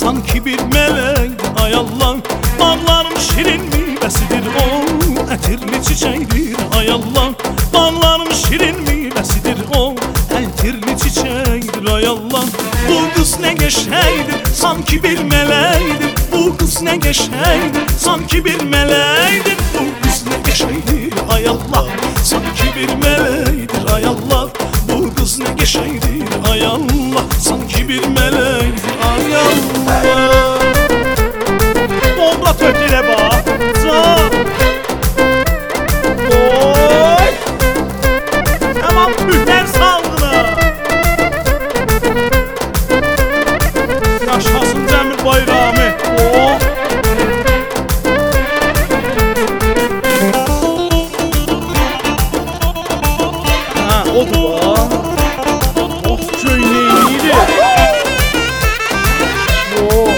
sanki bir melekdir ay Allah. Bağlarım şirin meyvesidir o, ətirli çiçekdir ay Allah. Bağlarım şirin meyvesidir o, ətirli çiçekdir ay Allah. Bu kız ne geçeydir, sanki bir melekdir. Bu kız ne geçeydir, sanki bir melekdir. Bu kız ne geçeydir ay Allah, sanki bir melekdir ay Allah. Bu kız ne geçeydir ay Allah, sanki bir melekdir ay Allah. Bomba töküle bak, oy, tamam mühler salgıla. Yaşasın Cemil Bayrami. Oh. Ha, odur va. Oh, köyneyiydi. Oy.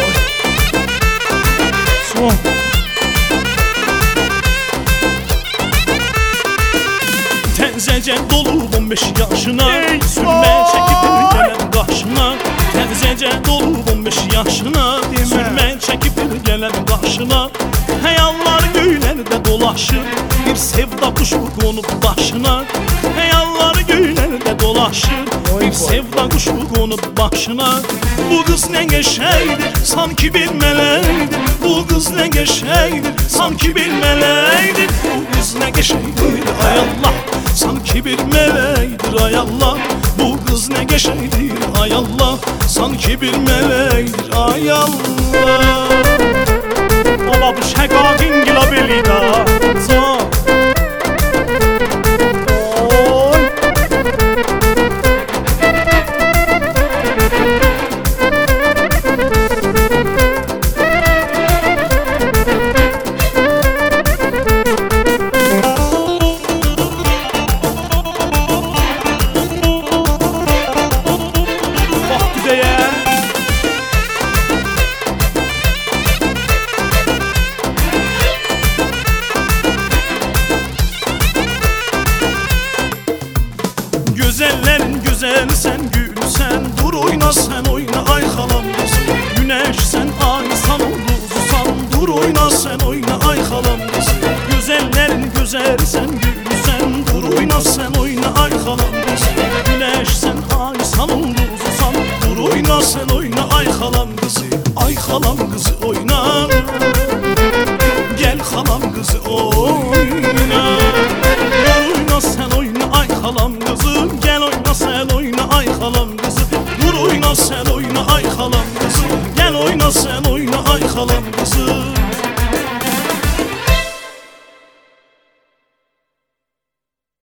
Son. Tenzece dolu 15 yaşına, sürme çekip gelen karşına. Tenzece dolu 15 yaşına, sürme çekip gelen karşına. Hayallar göylerde dolaşır, bir sevda kuşu konup başına. Hayallar göylerde dolaşır, bir sevda kuşu konup başına. Bu kız ne geçeydir, sanki bir melekdir. Bu kız ne geçeydir, sanki bir melekdir. Bu kız ne geçeydir ay Allah, sanki bir melekdir ay Allah. Bu kız ne geçeydir ay Allah, sanki bir melekdir ay Allah. Ama bu şekakin gila belida. Güzellerin güzel sen, gül sen, dur oyna sen oyna ay halam kızım. Güneş sen, ay san olursan, dur oyna sen oyna ay halam kızım. Güzellerin güzel sen,